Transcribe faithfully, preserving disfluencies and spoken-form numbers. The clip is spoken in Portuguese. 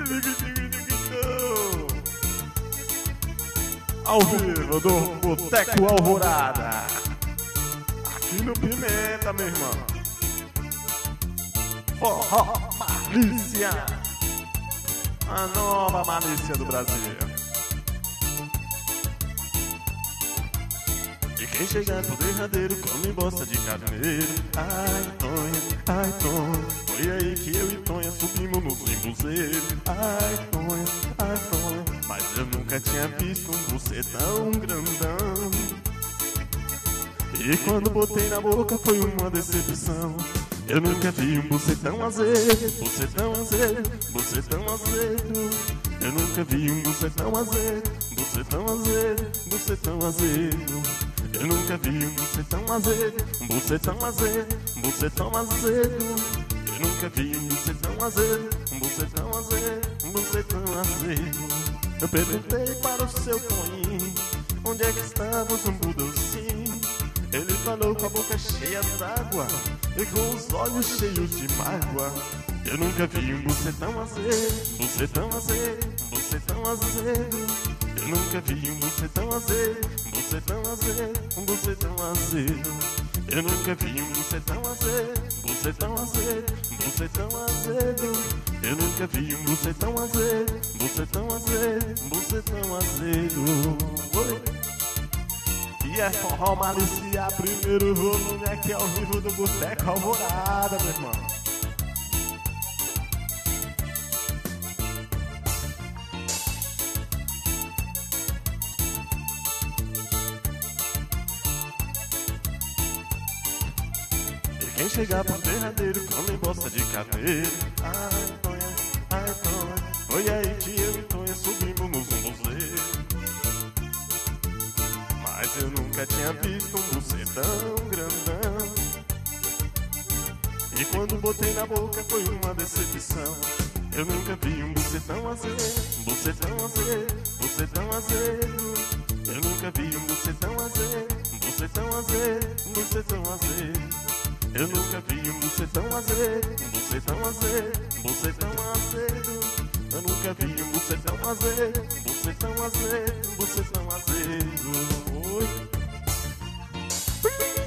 Ao vivo do Boteco Alvorada, aqui no Pimenta, meu irmão. Forró Malícia, a nova malícia do Brasil. E quem chegar pro derradeiro come bosta de carneiro. Ai, Tonha, ai, Tonha, foi aí que eu e Tonha subimos no embuzeiro. Ai, Tonha, ai, Tonha, mas eu nunca tinha visto um bucetão grandão. E quando botei na boca foi uma decepção. Eu nunca vi um bucetão azedo, bucetão azedo, bucetão azedo. Eu nunca vi um bucetão azedo, bucetão azedo, bucetão azedo. Eu nunca vi um bucetão azedo, um bucetão azedo, um bucetão azedo. Eu nunca vi um bucetão azedo, um bucetão azedo, um bucetão azedo. Eu perguntei para o seu Toninho, onde é que estava o zumbu docinho? Ele falou com a boca cheia d'água e com os olhos cheios de mágoa. Eu nunca vi um bucetão azedo, bucetão azedo, bucetão azedo. Eu nunca vi um bucetão azedo, bucetão azedo, um bucetão azedo. Eu nunca vi um bucetão azedo, bucetão azedo, bucetão azedo. Eu nunca vi um bucetão azedo, bucetão azedo, bucetão azedo. Oi. E é Forró Malícia, primeiro volume aqui ao vivo do Boteco Alvorada, meu irmão. E quem chegar pro derradeiro come bosta de carneiro. Ai, Tonha, ai, Tonha, foi aí que eu e Tonha subimos no zumbuzeiro. Mas eu nunca tinha visto um bucetão grandão. E quando botei na boca foi uma decepção. Eu nunca vi um bucetão azedo, bucetão azedo, bucetão azedo. Eu nunca vi um bucetão azedo, bucetão azedo, bucetão azedo. Eu nunca vi um bucetão azedo, bucetão azedo, bucetão azedo. Eu nunca vi um bucetão azedo, bucetão azedo, bucetão azedo. Oi.